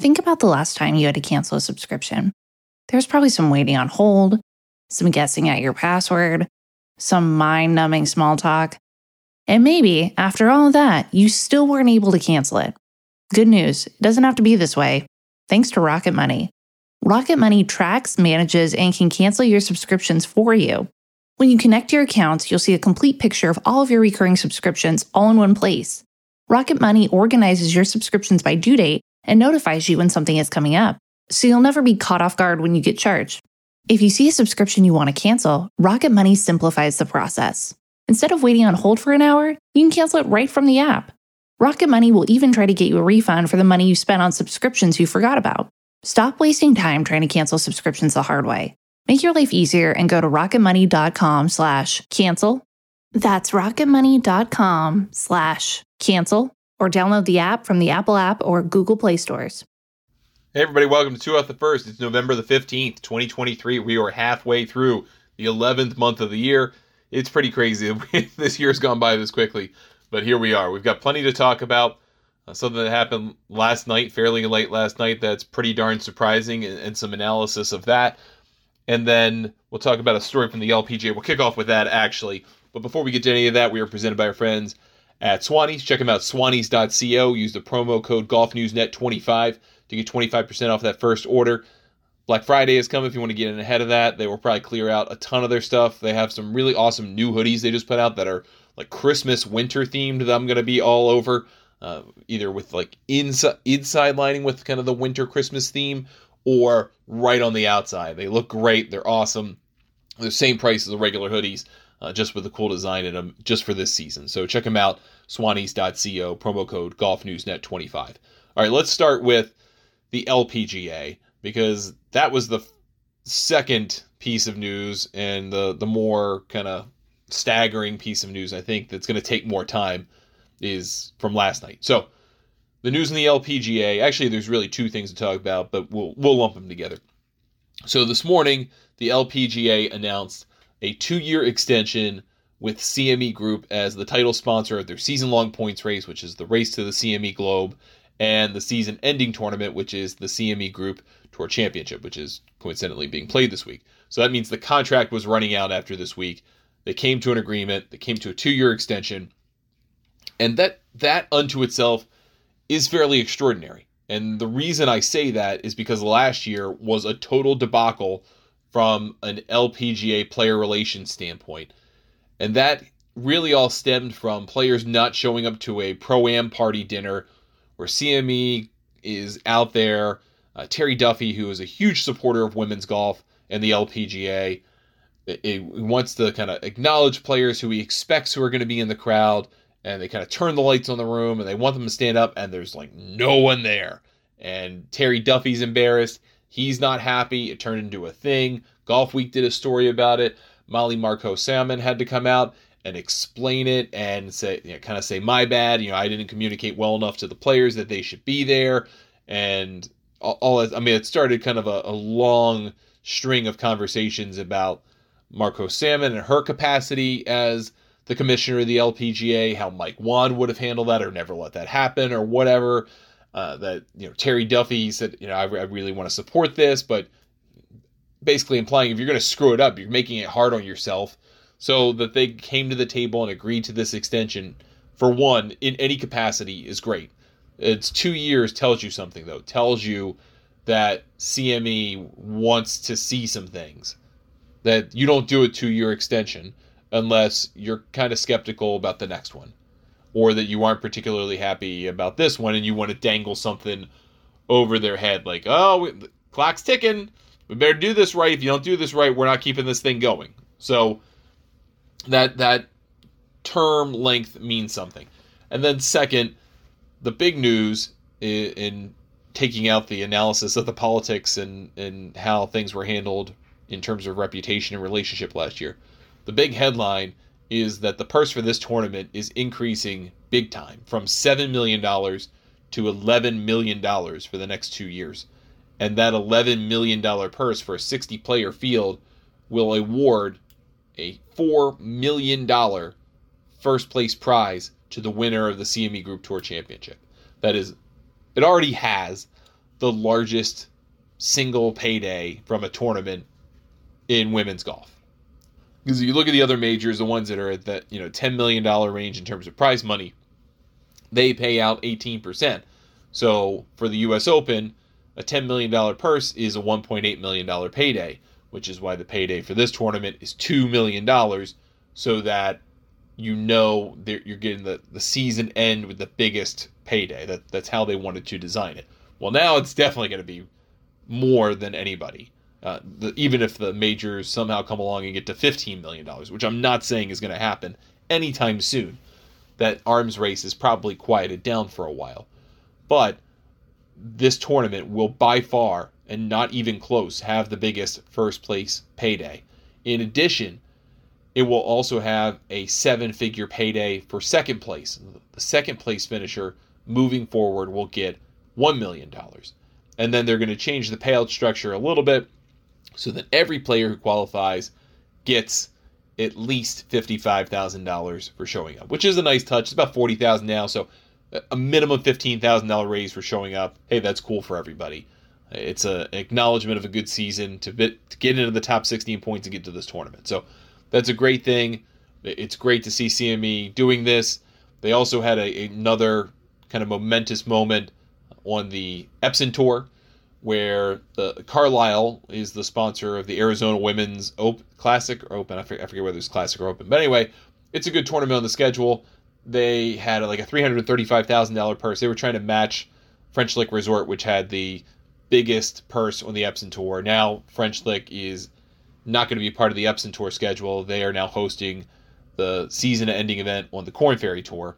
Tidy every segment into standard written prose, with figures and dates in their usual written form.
think about the last time you had to cancel a subscription. There's probably some waiting on hold, some guessing at your password, some mind-numbing small talk. And maybe, after all of that, you still weren't able to cancel it. Good news, it doesn't have to be this way. Thanks to Rocket Money. Rocket Money tracks, manages, and can cancel your subscriptions for you. When you connect your accounts, you'll see a complete picture of all of your recurring subscriptions all in one place. Rocket Money organizes your subscriptions by due date and notifies you when something is coming up, so you'll never be caught off guard when you get charged. If you see a subscription you want to cancel, Rocket Money simplifies the process. Instead of waiting on hold for an hour, you can cancel it right from the app. Rocket Money will even try to get you a refund for the money you spent on subscriptions you forgot about. Stop wasting time trying to cancel subscriptions the hard way. Make your life easier and go to rocketmoney.com/cancel. That's rocketmoney.com/cancel or download the app from the Apple App or Google Play stores. Hey everybody, welcome to 2 Out the First. It's November the 15th, 2023. We are halfway through the 11th month of the year. It's pretty crazy. This year's gone by this quickly, but here we are. We've got plenty to talk about. Something that happened last night, fairly late last night, that's pretty darn surprising, and some analysis of that. And then we'll talk about a story from the LPGA. We'll kick off with that, actually. But before we get to any of that, we are presented by our friends at Swannies. Check them out, swannies.co. Use the promo code GolfNewsNet25 to get 25% off that first order. Black Friday is coming if you want to get in ahead of that. They will probably clear out a ton of their stuff. They have some really awesome new hoodies they just put out that are like Christmas winter themed that I'm going to be all over. Either with like inside lining with kind of the winter Christmas theme or right on the outside. They look great. They're awesome. They're the same price as the regular hoodies, just with a cool design in them just for this season. So check them out, swannies.co, promo code GolfNewsNet25. All right, let's start with the LPGA, because that was the second piece of news and the more kind of staggering piece of news, I think, that's going to take more time is from last night. So the news in the LPGA, actually there's really two things to talk about, but we'll lump them together. So this morning, the LPGA announced a 2-year extension with CME Group as the title sponsor of their season-long points race, which is the Race to the CME Globe, and the season-ending tournament, which is the CME Group Tour Championship, which is coincidentally being played this week. So that means the contract was running out after this week. They came to an agreement. They came to a 2-year extension. And that unto itself is fairly extraordinary. And the reason I say that is because last year was a total debacle from an LPGA player relations standpoint. And that really all stemmed from players not showing up to a Pro-Am party dinner where CME is out there. Terry Duffy, who is a huge supporter of women's golf and the LPGA, he wants to kind of acknowledge players who he expects who are going to be in the crowd. And they kind of turn the lights on the room and they want them to stand up and there's like no one there. And Terry Duffy's embarrassed. He's not happy. It turned into a thing. Golf Week did a story about it. Molly Marco Salmon had to come out and explain it and say, kind of say, my bad. I didn't communicate well enough to the players that they should be there. And it started kind of a long string of conversations about Marco Salmon and her capacity as the commissioner of the LPGA, how Mike Whan would have handled that or never let that happen or whatever. Terry Duffy said, I really want to support this, but basically implying if you're going to screw it up, you're making it hard on yourself. So that they came to the table and agreed to this extension, for one, in any capacity is great. It's 2 years tells you something, though. Tells you that CME wants to see some things. That you don't do a 2-year extension unless you're kind of skeptical about the next one, or that you aren't particularly happy about this one and you want to dangle something over their head like, the clock's ticking, we better do this right. If you don't do this right, we're not keeping this thing going. So that term length means something. And then second, the big news in taking out the analysis of the politics and how things were handled in terms of reputation and relationship last year. The big headline is that the purse for this tournament is increasing big time from $7 million to $11 million for the next 2 years. And that $11 million purse for a 60-player field will award a $4 million first place prize to the winner of the CME Group Tour Championship. That is, it already has the largest single payday from a tournament in women's golf. Because you look at the other majors, the ones that are at that $10 million range in terms of prize money, they pay out 18%. So for the U.S. Open, a $10 million purse is a $1.8 million payday, which is why the payday for this tournament is $2 million, so that that you're getting the season end with the biggest payday. That's how they wanted to design it. Well, now it's definitely going to be more than anybody. Even if the majors somehow come along and get to $15 million, which I'm not saying is going to happen anytime soon. That arms race is probably quieted down for a while. But this tournament will by far, and not even close, have the biggest first place payday. In addition, it will also have a 7-figure payday for second place. The second place finisher moving forward will get $1 million. And then they're going to change the payout structure a little bit so that every player who qualifies gets at least $55,000 for showing up, which is a nice touch. It's about $40,000 now, so a minimum $15,000 raise for showing up. Hey, that's cool for everybody. It's an acknowledgement of a good season to get into the top 16 points and get to this tournament. So that's a great thing. It's great to see CME doing this. They also had another kind of momentous moment on the Epson Tour, where the Carlisle is the sponsor of the Arizona Women's Classic or Open. I forget whether it's Classic or Open. But anyway, it's a good tournament on the schedule. They had like a $335,000 purse. They were trying to match French Lick Resort, which had the biggest purse on the Epson Tour. Now French Lick is not going to be part of the Epson Tour schedule. They are now hosting the season-ending event on the Korn Ferry Tour.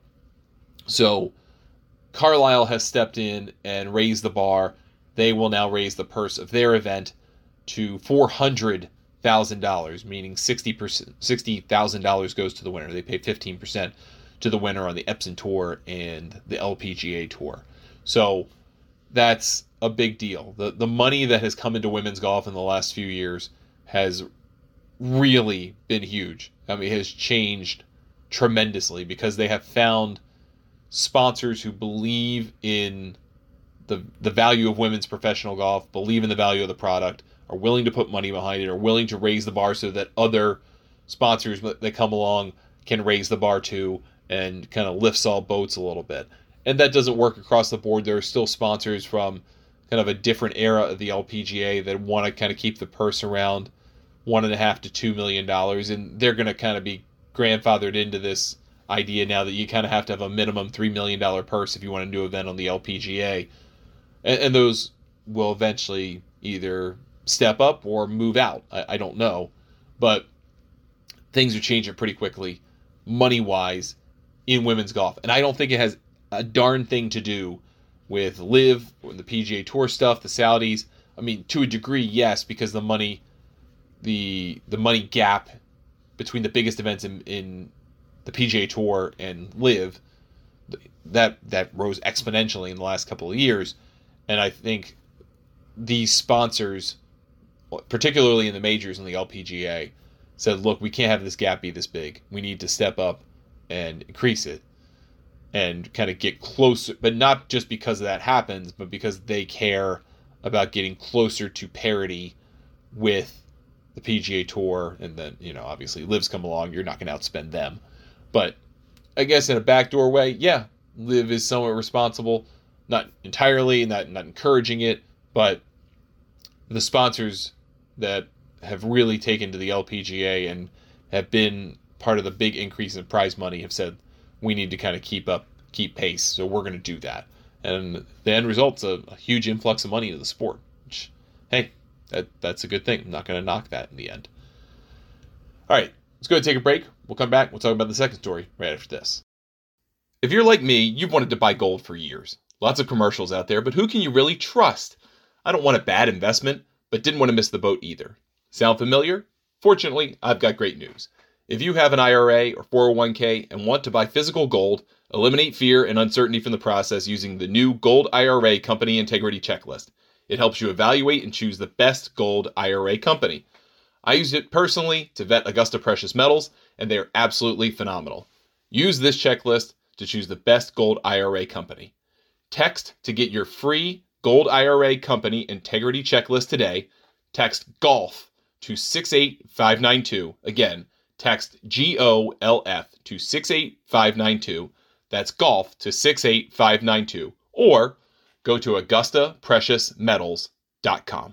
So Carlisle has stepped in and raised the bar. They will now raise the purse of their event to $400,000, meaning $60,000 goes to the winner. They pay 15% to the winner on the Epson Tour and the LPGA Tour. So that's a big deal. The money that has come into women's golf in the last few years has really been huge. I mean, it has changed tremendously because they have found sponsors who believe in the value of women's professional golf, believe in the value of the product, are willing to put money behind it, are willing to raise the bar so that other sponsors that come along can raise the bar too, and kind of lifts all boats a little bit. And that doesn't work across the board. There are still sponsors from kind of a different era of the LPGA that want to kind of keep the purse around $1.5 to $2 million, and they're going to kind of be grandfathered into this idea now that you kind of have to have a minimum $3 million purse if you want to do an event on the LPGA. And those will eventually either step up or move out. I don't know. But things are changing pretty quickly, money-wise, in women's golf. And I don't think it has a darn thing to do with LIV, the PGA Tour stuff, the Saudis. I mean, to a degree, yes, because the money gap between the biggest events in the PGA Tour and LIV, that rose exponentially in the last couple of years. And I think these sponsors, particularly in the majors and the LPGA, said, look, we can't have this gap be this big. We need to step up and increase it and kind of get closer, but not just because that happens, but because they care about getting closer to parity with the PGA Tour. And then, obviously LIV's come along, you're not going to outspend them. But I guess in a backdoor way, yeah, LIV is somewhat responsible. Not entirely, not encouraging it, but the sponsors that have really taken to the LPGA and have been part of the big increase in prize money have said, we need to kind of keep pace, so we're going to do that. And the end result's a huge influx of money into the sport, which, hey, that's a good thing. I'm not going to knock that in the end. All right, let's go ahead and take a break. We'll come back. We'll talk about the second story right after this. If you're like me, you've wanted to buy gold for years. Lots of commercials out there, but who can you really trust? I don't want a bad investment, but didn't want to miss the boat either. Sound familiar? Fortunately, I've got great news. If you have an IRA or 401k and want to buy physical gold, eliminate fear and uncertainty from the process using the new Gold IRA Company Integrity Checklist. It helps you evaluate and choose the best gold IRA company. I used it personally to vet Augusta Precious Metals, and they are absolutely phenomenal. Use this checklist to choose the best gold IRA company. Text to get your free Gold IRA Company Integrity Checklist today. Text GOLF to 68592. Again, text GOLF to 68592. That's GOLF to 68592. Or go to AugustaPreciousMetals.com.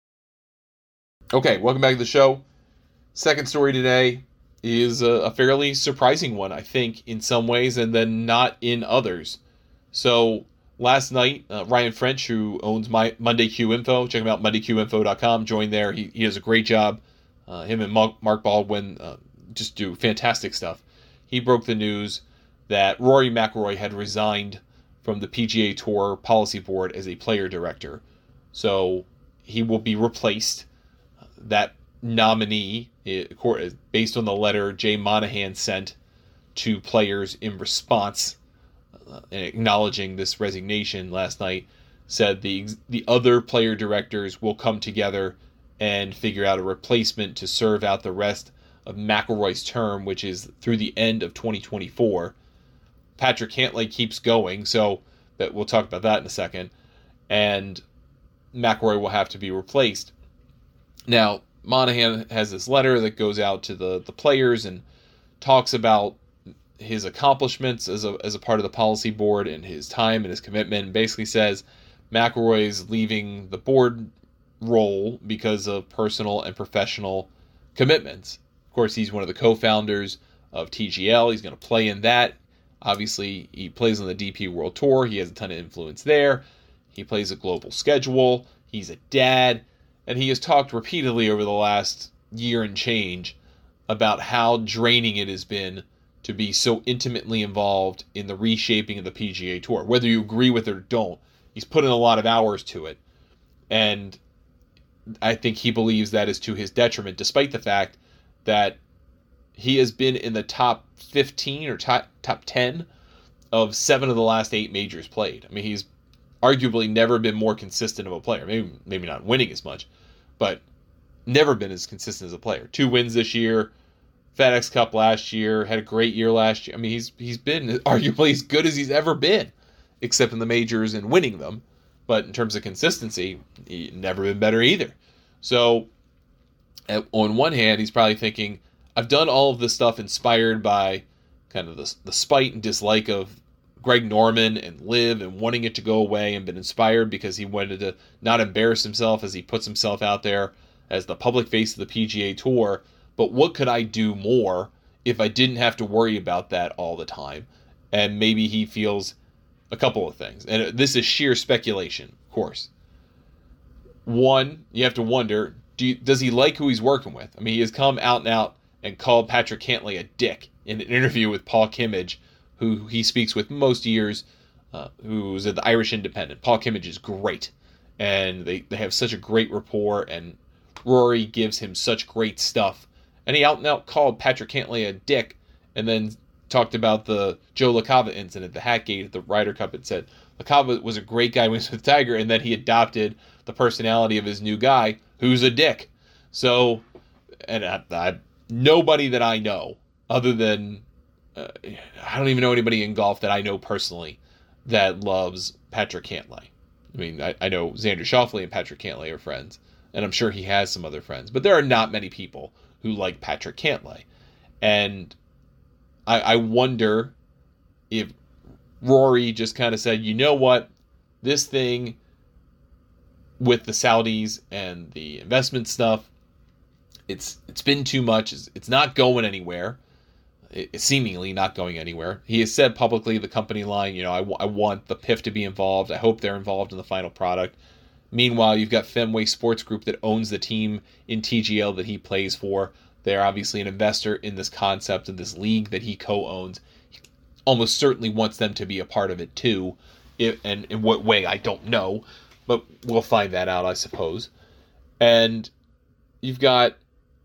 Okay, welcome back to the show. Second story today is a fairly surprising one, I think, in some ways, and then not in others. So last night, Ryan French, who owns my Monday Q Info, check him out, MondayQinfo.com, joined there. He does a great job. Him and Mark Baldwin just do fantastic stuff. He broke the news that Rory McIlroy had resigned from the PGA Tour Policy Board as a player director. So he will be replaced. That nominee, based on the letter Jay Monahan sent to players in response and acknowledging this resignation last night, said the other player directors will come together and figure out a replacement to serve out the rest of McIlroy's term, which is through the end of 2024. Patrick Cantlay keeps going, so that we'll talk about that in a second, and McIlroy will have to be replaced. Now, Monahan has this letter that goes out to the players and talks about his accomplishments as a part of the policy board and his time and his commitment, and basically says McIlroy's leaving the board role because of personal and professional commitments. Of course, he's one of the co-founders of TGL. He's going to play in that. Obviously, he plays on the DP World Tour. He has a ton of influence there. He plays a global schedule. He's a dad. And he has talked repeatedly over the last year and change about how draining it has been to be so intimately involved in the reshaping of the PGA Tour. Whether you agree with it or don't, he's put in a lot of hours to it. And I think he believes that is to his detriment, despite the fact that he has been in the top 15 or top 10 of 7 of the last 8 majors played. I mean, he's arguably never been more consistent of a player. Maybe not winning as much, but never been as consistent as a player. 2 wins this year, FedEx Cup last year, had a great year last year. I mean, he's been arguably as good as he's ever been, except in the majors and winning them. But in terms of consistency, he's never been better either. So on one hand, he's probably thinking, I've done all of this stuff inspired by kind of the spite and dislike of Greg Norman and LIV and wanting it to go away, and been inspired because he wanted to not embarrass himself as he puts himself out there as the public face of the PGA Tour. But what could I do more if I didn't have to worry about that all the time? And maybe he feels a couple of things. And this is sheer speculation, of course. One, you have to wonder, does he like who he's working with? I mean, he has come out and out and called Patrick Cantlay a dick in an interview with Paul Kimmage, who he speaks with most years, who's at the Irish Independent. Paul Kimmage is great, and they have such a great rapport, and Rory gives him such great stuff. And he out and out called Patrick Cantlay a dick, and then talked about the Joe LaCava incident, the Hatgate at the Ryder Cup, and said LaCava was a great guy when he was with Tiger, and then he adopted the personality of his new guy, who's a dick. So, and nobody that I know, other than I don't even know anybody in golf that I know personally that loves Patrick Cantlay. I mean, I know Xander Schauffele and Patrick Cantlay are friends, and I'm sure he has some other friends, but there are not many people who like Patrick Cantlay. And I wonder if Rory just kind of said, you know what, this thing with the Saudis and the investment stuff, it's been too much. It's not going anywhere. It's seemingly not going anywhere. He has said publicly, the company line, I want the PIF to be involved. I hope they're involved in the final product. Meanwhile, you've got Fenway Sports Group that owns the team in TGL that he plays for. They're obviously an investor in this concept of this league that he co-owns. He almost certainly wants them to be a part of it too. And in what way, I don't know. But we'll find that out, I suppose. And you've got,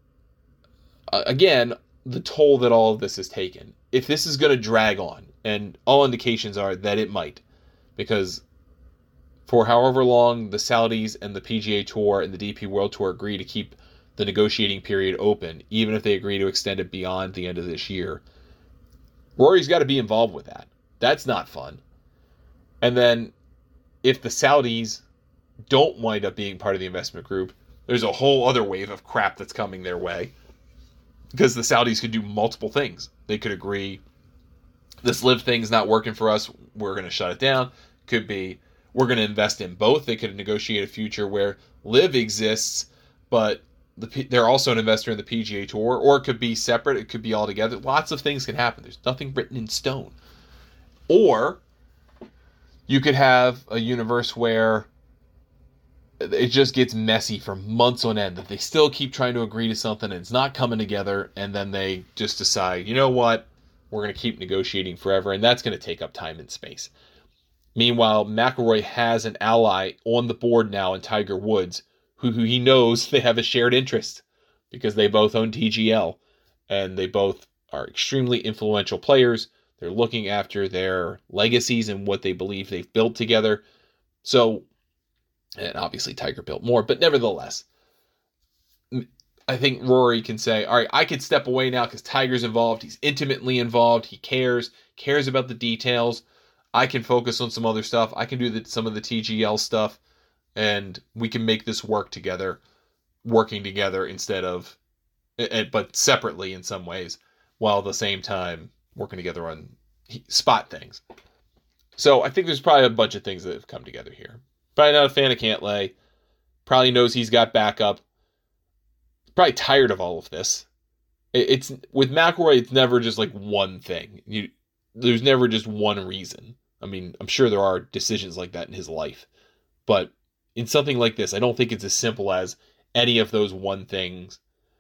again, the toll that all of this has taken. If this is going to drag on, and all indications are that it might, because for however long the Saudis and the PGA Tour and the DP World Tour agree to keep the negotiating period open, even if they agree to extend it beyond the end of this year, Rory's got to be involved with that. That's not fun. And then if the Saudis don't wind up being part of the investment group, there's a whole other wave of crap that's coming their way. Because the Saudis could do multiple things. They could agree, this LIV thing's not working for us, we're going to shut it down. Could be, we're going to invest in both. They could negotiate a future where LIV exists, but they're also an investor in the PGA Tour, or it could be separate, it could be all together. Lots of things can happen. There's nothing written in stone. Or you could have a universe where it just gets messy for months on end, that they still keep trying to agree to something and it's not coming together, and then they just decide, you know what, we're going to keep negotiating forever, and that's going to take up time and space. Meanwhile, McIlroy has an ally on the board now in Tiger Woods, who he knows they have a shared interest because they both own TGL, and they both are extremely influential players. They're looking after their legacies and what they believe they've built together. So, and obviously Tiger built more, but nevertheless, I think Rory can say, all right, I could step away now because Tiger's involved. He's intimately involved. He cares about the details. I can focus on some other stuff. I can do some of the TGL stuff, and we can make this work together, working together instead of, but separately in some ways, while at the same time working together on spot things. So I think there's probably a bunch of things that have come together here. Probably not a fan of Cantlay. Probably knows he's got backup. Probably tired of all of this. It's with McIlroy, it's never just like one thing. There's never just one reason. I mean, I'm sure there are decisions like that in his life, but in something like this, I don't think it's as simple as any of those one thing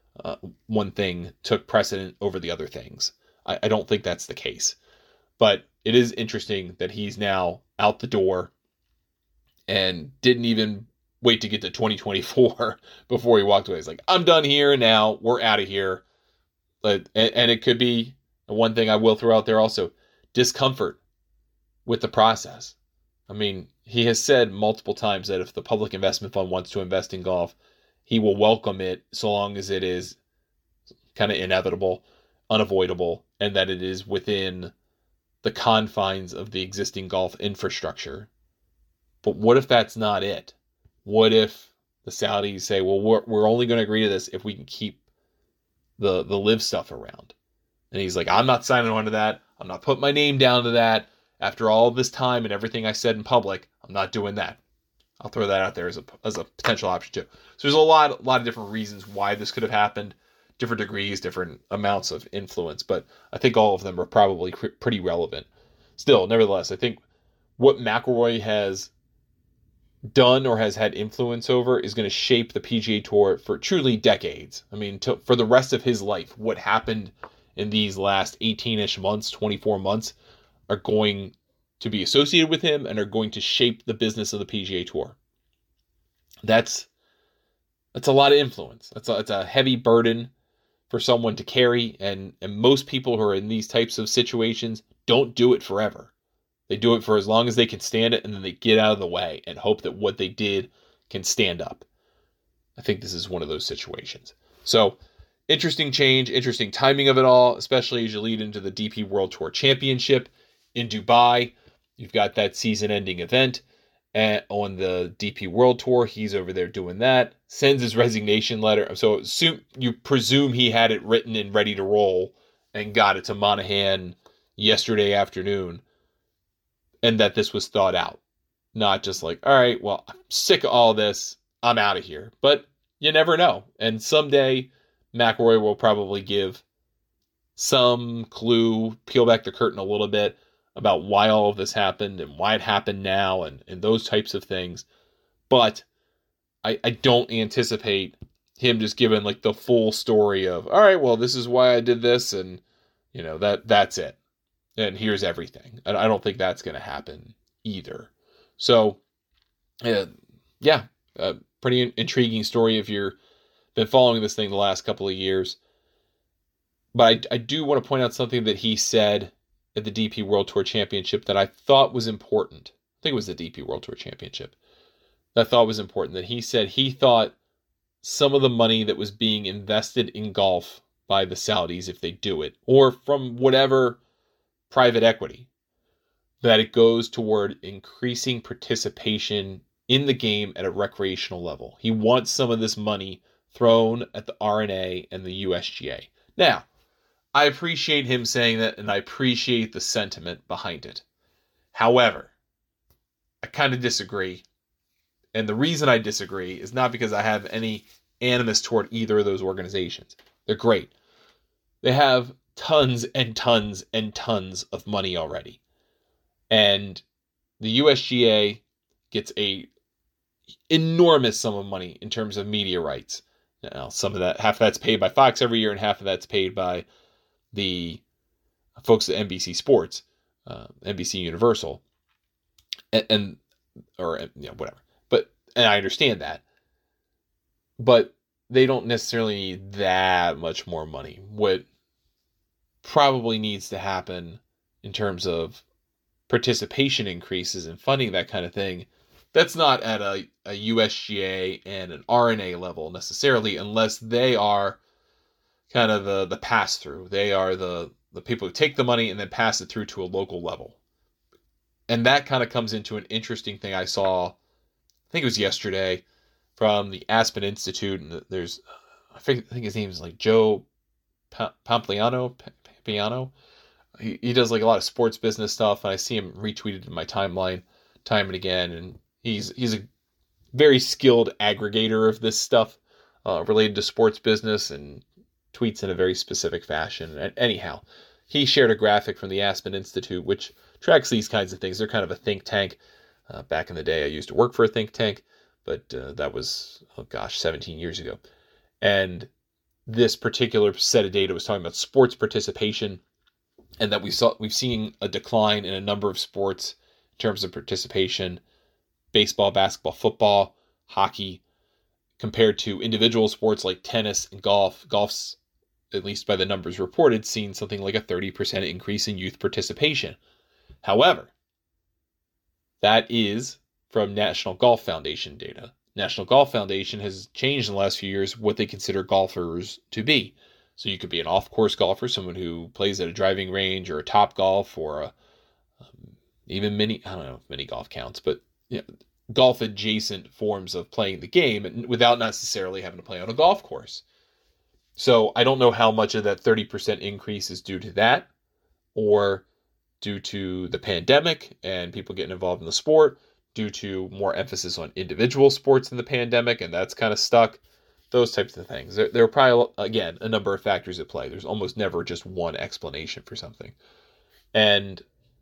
took precedent over the other things. I don't think that's the case, but it is interesting that he's now out the door and didn't even wait to get to 2024 before he walked away. He's like, I'm done here now. We're out of here. And it could be one thing I will throw out there also, discomfort with the process. I mean, he has said multiple times that if the Public Investment Fund wants to invest in golf, he will welcome it so long as it is kind of inevitable, unavoidable, and that it is within the confines of the existing golf infrastructure. But what if that's not it? What if the Saudis say, well, we're only going to agree to this if we can keep the LIV stuff around? And he's like, I'm not signing on to that. I'm not putting my name down to that. After all this time and everything I said in public, I'm not doing that. I'll throw that out there as a potential option too. So there's a lot of different reasons why this could have happened, different degrees, different amounts of influence, but I think all of them are probably pretty relevant. Still, nevertheless, I think what McIlroy has done or has had influence over is going to shape the PGA Tour for truly decades. I mean, for the rest of his life, what happened in these last 18-ish months, 24 months, are going to be associated with him and are going to shape the business of the PGA Tour. That's a lot of influence. It's a heavy burden for someone to carry, and most people who are in these types of situations don't do it forever. They do it for as long as they can stand it, and then they get out of the way and hope that what they did can stand up. I think this is one of those situations. So, interesting change, interesting timing of it all, especially as you lead into the DP World Tour Championship in Dubai. You've got that season-ending event on the DP World Tour. He's over there doing that. Sends his resignation letter. So you presume he had it written and ready to roll and got it to Monahan yesterday afternoon, and that this was thought out. Not just like, all right, well, I'm sick of all this. I'm out of here. But you never know. And someday McIlroy will probably give some clue, peel back the curtain a little bit about why all of this happened and why it happened now and those types of things. But I don't anticipate him just giving like the full story of, all right, well, this is why I did this, and that's it. And here's everything. And I don't think that's going to happen either. So, pretty intriguing story if you've been following this thing the last couple of years. But I do want to point out something that he said at the DP World Tour Championship that I thought was important. I think it was the DP World Tour Championship. That I thought was important. That he said he thought some of the money that was being invested in golf by the Saudis, if they do it, or from whatever private equity, that it goes toward increasing participation in the game at a recreational level. He wants some of this money thrown at the R&A and the USGA. Now, I appreciate him saying that, and I appreciate the sentiment behind it. However, I kind of disagree. And the reason I disagree is not because I have any animus toward either of those organizations. They're great. They have tons and tons and tons of money already. And the USGA gets a enormous sum of money in terms of media rights. Now, some of that, half of that's paid by Fox every year, and half of that's paid by the folks at NBC Sports, NBC Universal, and whatever. And I understand that, but they don't necessarily need that much more money. What probably needs to happen in terms of participation increases and funding, that kind of thing, that's not at a USGA and an R&A level necessarily, unless they are kind of the pass-through. They are the people who take the money and then pass it through to a local level. And that kind of comes into an interesting thing I saw, I think it was yesterday, from the Aspen Institute. And there's, I think his name is like Joe Pompliano. He does like a lot of sports business stuff, and I see him retweeted in my timeline time and again. And he's a very skilled aggregator of this stuff related to sports business, and tweets in a very specific fashion. And anyhow, he shared a graphic from the Aspen Institute, which tracks these kinds of things. They're kind of a think tank. Back in the day, I used to work for a think tank, but that was, 17 years ago. And this particular set of data was talking about sports participation, and that we've seen a decline in a number of sports in terms of participation: baseball, basketball, football, hockey, compared to individual sports like tennis and golf. Golf's, at least by the numbers reported, seen something like a 30% increase in youth participation. However, that is from National Golf Foundation data. National Golf Foundation has changed in the last few years what they consider golfers to be. So you could be an off-course golfer, someone who plays at a driving range or a Top Golf or even mini golf counts, but golf adjacent forms of playing the game, and without necessarily having to play on a golf course. So I don't know how much of that 30% increase is due to that, or due to the pandemic and people getting involved in the sport, due to more emphasis on individual sports in the pandemic, and that's kind of stuck. Those types of things. There are probably, again, a number of factors at play. There's almost never just one explanation for something. And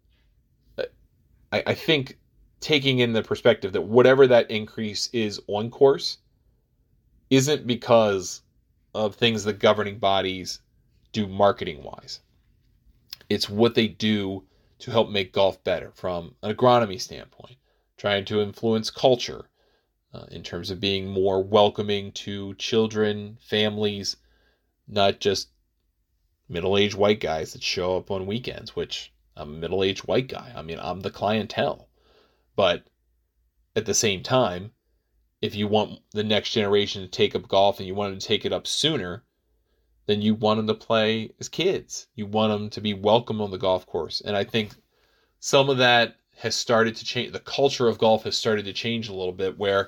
I think taking in the perspective that whatever that increase is on course isn't because of things the governing bodies do marketing-wise. It's what they do to help make golf better from an agronomy standpoint, trying to influence culture in terms of being more welcoming to children, families, not just middle-aged white guys that show up on weekends, which I'm a middle-aged white guy. I mean, I'm the clientele. But at the same time, if you want the next generation to take up golf and you want them to take it up sooner, then you want them to play as kids. You want them to be welcome on the golf course. And I think some of that has started to change. The culture of golf has started to change a little bit, where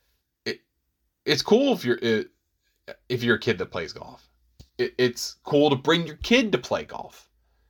it's cool if you're a kid that plays golf. It's cool to bring your kid to play golf.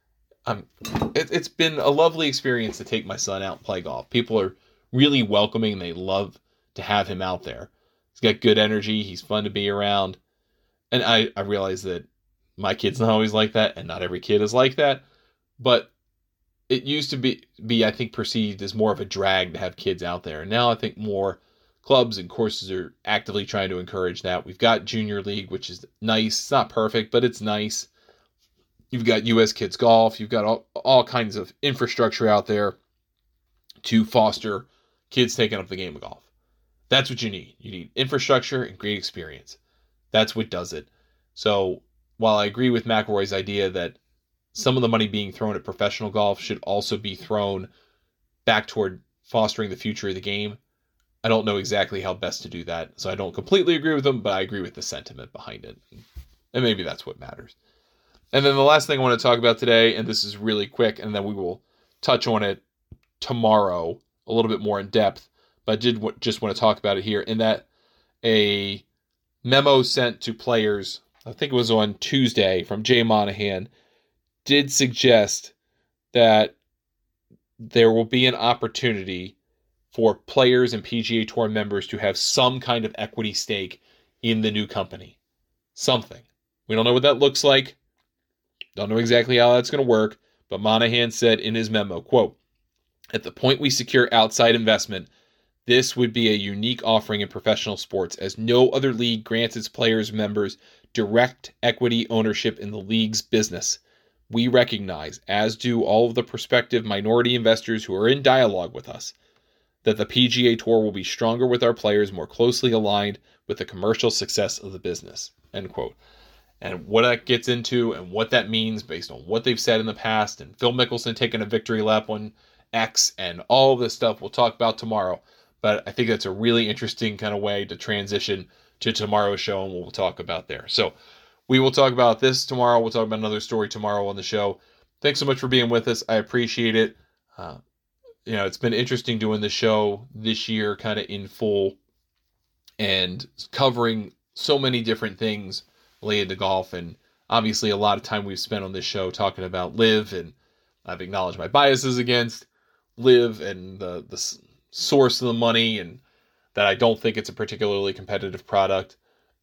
It's been a lovely experience to take my son out and play golf. People are really welcoming. They love to have him out there. He's got good energy. He's fun to be around. And I realize that my kid's not always like that, and not every kid is like that. But it used to be I think, perceived as more of a drag to have kids out there. And now I think more clubs and courses are actively trying to encourage that. We've got Junior League, which is nice. It's not perfect, but it's nice. You've got US Kids Golf. You've got all kinds of infrastructure out there to foster kids taking up the game of golf. That's what you need. You need infrastructure and great experience. That's what does it. So while I agree with McElroy's idea that some of the money being thrown at professional golf should also be thrown back toward fostering the future of the game, I don't know exactly how best to do that. So I don't completely agree with him, but I agree with the sentiment behind it. And maybe that's what matters. And then the last thing I want to talk about today, and this is really quick, and then we will touch on it tomorrow a little bit more in depth, but I did just want to talk about it here, in that a memo sent to players, I think it was on Tuesday, from Jay Monahan, did suggest that there will be an opportunity for players and PGA Tour members to have some kind of equity stake in the new company. Something. We don't know what that looks like. Don't know exactly how that's going to work, but Monahan said in his memo, quote, "At the point we secure outside investment, this would be a unique offering in professional sports, as no other league grants its players and members direct equity ownership in the league's business. We recognize, as do all of the prospective minority investors who are in dialogue with us, that the PGA Tour will be stronger with our players, more closely aligned with the commercial success of the business." End quote. And what that gets into and what that means based on what they've said in the past, and Phil Mickelson taking a victory lap on X, and all of this stuff we'll talk about tomorrow. But I think that's a really interesting kind of way to transition to tomorrow's show and what we'll talk about there. So we will talk about this tomorrow. We'll talk about another story tomorrow on the show. Thanks so much for being with us. I appreciate it. It's been interesting doing the show this year kind of in full and covering so many different things related to golf. And obviously a lot of time we've spent on this show talking about LIV, and I've acknowledged my biases against LIV and the source of the money, and that I don't think it's a particularly competitive product.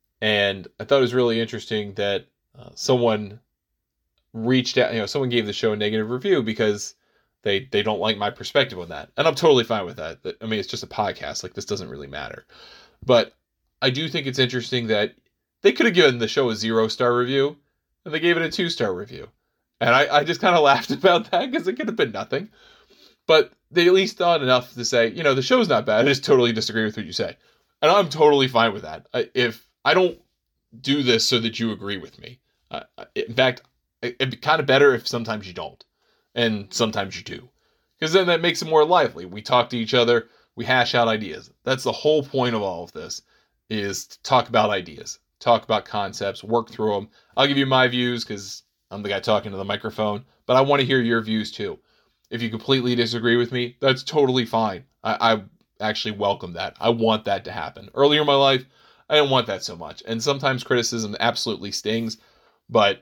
And I thought it was really interesting that someone reached out, someone gave the show a negative review because they don't like my perspective on that. And I'm totally fine with that. I mean, it's just a podcast. Like, this doesn't really matter. But I do think it's interesting that they could have given the show a 0-star review, and they gave it a 2-star review. And I just kind of laughed about that because it could have been nothing. But they at least thought enough to say, the show's not bad. I just totally disagree with what you say. And I'm totally fine with that. If I don't do this so that you agree with me. In fact, it'd be kind of better if sometimes you don't. And sometimes you do. Because then that makes it more lively. We talk to each other. We hash out ideas. That's the whole point of all of this, is to talk about ideas. Talk about concepts. Work through them. I'll give you my views because I'm the guy talking to the microphone. But I want to hear your views too. If you completely disagree with me, that's totally fine. I actually welcome that. I want that to happen. Earlier in my life, I didn't want that so much. And sometimes criticism absolutely stings. But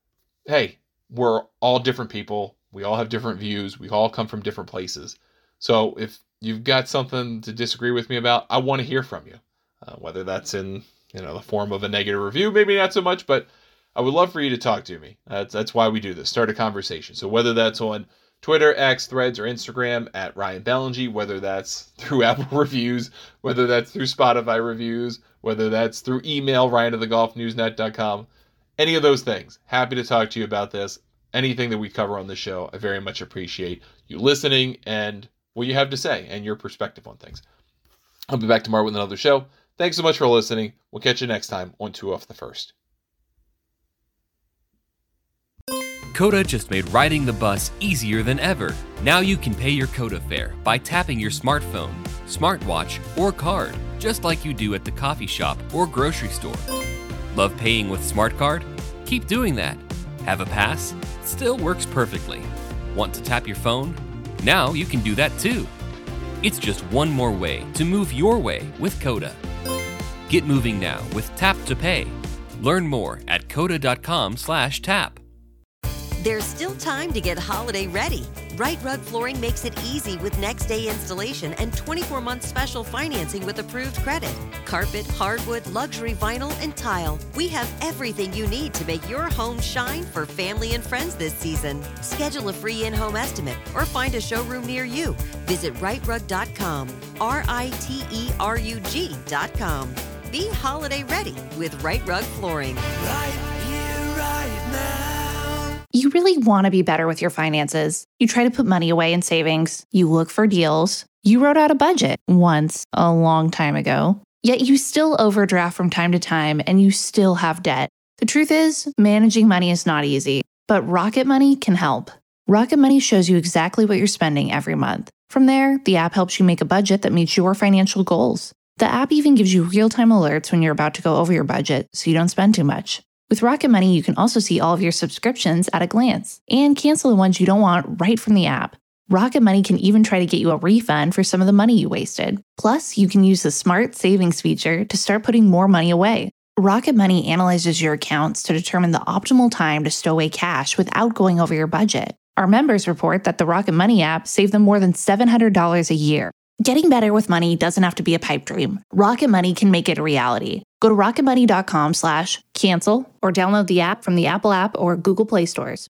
hey, we're all different people. We all have different views. We all come from different places. So if you've got something to disagree with me about, I want to hear from you. Whether that's in the form of a negative review, maybe not so much, but I would love for you to talk to me. That's why we do this. Start a conversation. So whether that's on Twitter, X, Threads, or Instagram at Ryan Ballingy, whether that's through Apple reviews, whether that's through Spotify reviews, whether that's through email, ryan@thegolfnewsnet.com, any of those things. Happy to talk to you about this. Anything that we cover on the show, I very much appreciate you listening and what you have to say and your perspective on things. I'll be back tomorrow with another show. Thanks so much for listening. We'll catch you next time on 2 Off the First. Coda just made riding the bus easier than ever. Now you can pay your Coda fare by tapping your smartphone, smartwatch, or card, just like you do at the coffee shop or grocery store. Love paying with Smart Card? Keep doing that. Have a pass? Still works perfectly. Want to tap your phone? Now you can do that too. It's just one more way to move your way with Coda. Get moving now with Tap to Pay. Learn more at coda.com/tap. There's still time to get holiday ready. Right Rug Flooring makes it easy with next day installation and 24-month special financing with approved credit. Carpet, hardwood, luxury vinyl, and tile. We have everything you need to make your home shine for family and friends this season. Schedule a free in-home estimate or find a showroom near you. Visit rightrug.com, RITERUG.com. Be holiday ready with Right Rug Flooring. Right here, right now. You really want to be better with your finances. You try to put money away in savings. You look for deals. You wrote out a budget once, a long time ago. Yet you still overdraft from time to time and you still have debt. The truth is, managing money is not easy, but Rocket Money can help. Rocket Money shows you exactly what you're spending every month. From there, the app helps you make a budget that meets your financial goals. The app even gives you real-time alerts when you're about to go over your budget so you don't spend too much. With Rocket Money, you can also see all of your subscriptions at a glance and cancel the ones you don't want right from the app. Rocket Money can even try to get you a refund for some of the money you wasted. Plus, you can use the Smart Savings feature to start putting more money away. Rocket Money analyzes your accounts to determine the optimal time to stow away cash without going over your budget. Our members report that the Rocket Money app saved them more than $700 a year. Getting better with money doesn't have to be a pipe dream. Rocket Money can make it a reality. Go to rocketmoney.com/cancel or download the app from the Apple App or Google Play stores.